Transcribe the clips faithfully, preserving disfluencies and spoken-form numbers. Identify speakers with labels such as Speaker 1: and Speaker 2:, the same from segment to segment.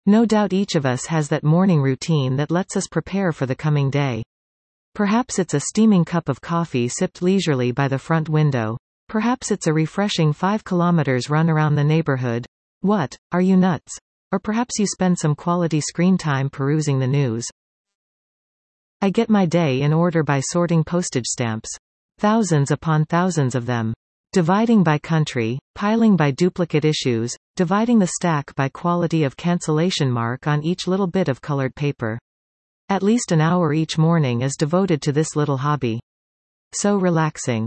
Speaker 1: No doubt each of us has that morning routine that lets us prepare for the coming day. Perhaps it's a steaming cup of coffee sipped leisurely by the front window. Perhaps it's a refreshing five kilometers run around the neighborhood. What? Are you nuts? Or perhaps you spend some quality screen time perusing the news. I get my day in order by sorting postage stamps. Thousands upon thousands of them. Dividing by country, piling by duplicate issues, dividing the stack by quality of cancellation mark on each little bit of colored paper. At least an hour each morning is devoted to this little hobby. So relaxing.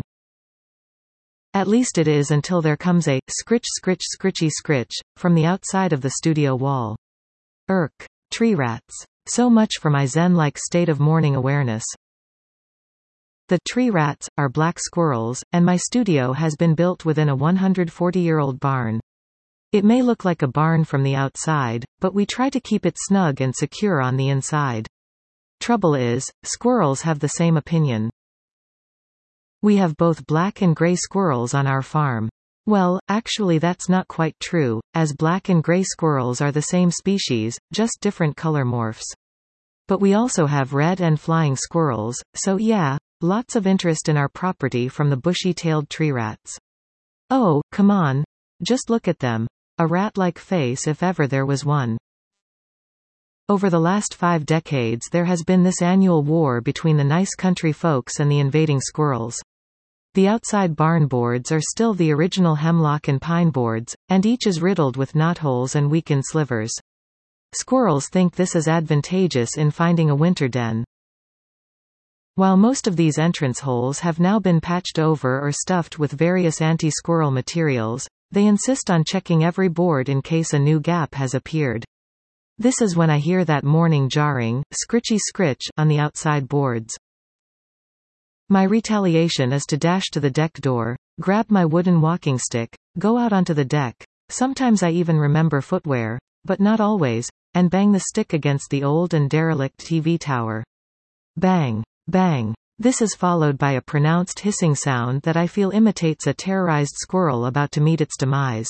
Speaker 1: At least it is until there comes a scritch scritch scritchy scritch from the outside of the studio wall. Irk. Tree rats. So much for my zen-like state of morning awareness. The tree rats are black squirrels, and my studio has been built within a one hundred forty-year-old barn. It may look like a barn from the outside, but we try to keep it snug and secure on the inside. Trouble is, squirrels have the same opinion. We have both black and gray squirrels on our farm. Well, actually that's not quite true, as black and gray squirrels are the same species, just different color morphs. But we also have red and flying squirrels, so yeah, lots of interest in our property from the bushy-tailed tree rats. Oh, come on. Just look at them. A rat-like face if ever there was one. Over the last five decades there has been this annual war between the nice country folks and the invading squirrels. The outside barn boards are still the original hemlock and pine boards, and each is riddled with knotholes and weakened slivers. Squirrels think this is advantageous in finding a winter den. While most of these entrance holes have now been patched over or stuffed with various anti-squirrel materials, they insist on checking every board in case a new gap has appeared. This is when I hear that morning jarring, scritchy scritch on the outside boards. My retaliation is to dash to the deck door, grab my wooden walking stick, go out onto the deck, sometimes I even remember footwear, but not always, and bang the stick against the old and derelict T V tower. Bang. Bang. This is followed by a pronounced hissing sound that I feel imitates a terrorized squirrel about to meet its demise.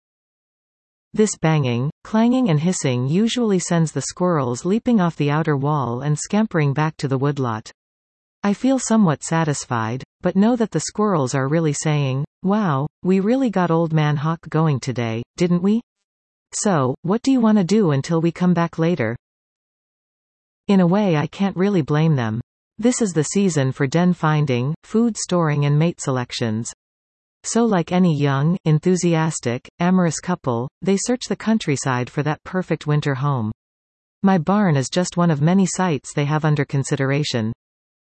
Speaker 1: This banging, clanging and hissing usually sends the squirrels leaping off the outer wall and scampering back to the woodlot. I feel somewhat satisfied, but know that the squirrels are really saying, "Wow, we really got Old Man Hawk going today, didn't we? So, what do you want to do until we come back later?" In a way I can't really blame them. This is the season for den finding, food storing and mate selections. So like any young, enthusiastic, amorous couple, they search the countryside for that perfect winter home. My barn is just one of many sites they have under consideration.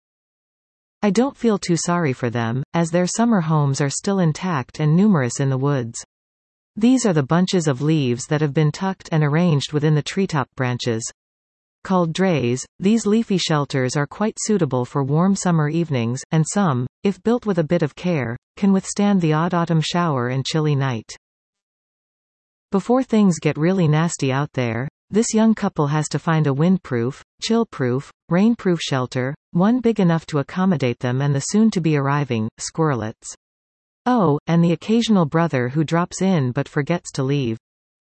Speaker 1: I don't feel too sorry for them, as their summer homes are still intact and numerous in the woods. These are the bunches of leaves that have been tucked and arranged within the treetop branches. Called drays, these leafy shelters are quite suitable for warm summer evenings, and some, if built with a bit of care, can withstand the odd autumn shower and chilly night. Before things get really nasty out there, this young couple has to find a windproof, chill-proof, rainproof shelter, one big enough to accommodate them and the soon-to-be-arriving squirrelets. Oh, and the occasional brother who drops in but forgets to leave.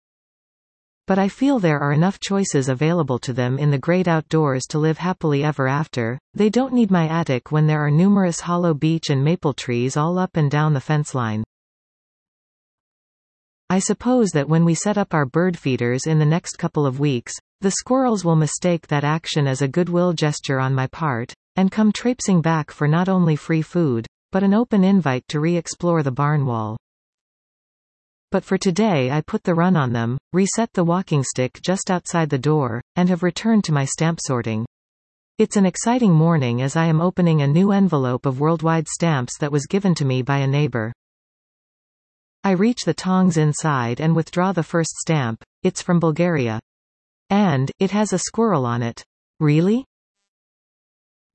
Speaker 1: But I feel there are enough choices available to them in the great outdoors to live happily ever after. They don't need my attic when there are numerous hollow beech and maple trees all up and down the fence line. I suppose that when we set up our bird feeders in the next couple of weeks, the squirrels will mistake that action as a goodwill gesture on my part, and come traipsing back for not only free food, but an open invite to re-explore the barn wall. But for today I put the run on them, reset the walking stick just outside the door, and have returned to my stamp sorting. It's an exciting morning as I am opening a new envelope of worldwide stamps that was given to me by a neighbor. I reach the tongs inside and withdraw the first stamp. It's from Bulgaria. And, it has a squirrel on it. Really?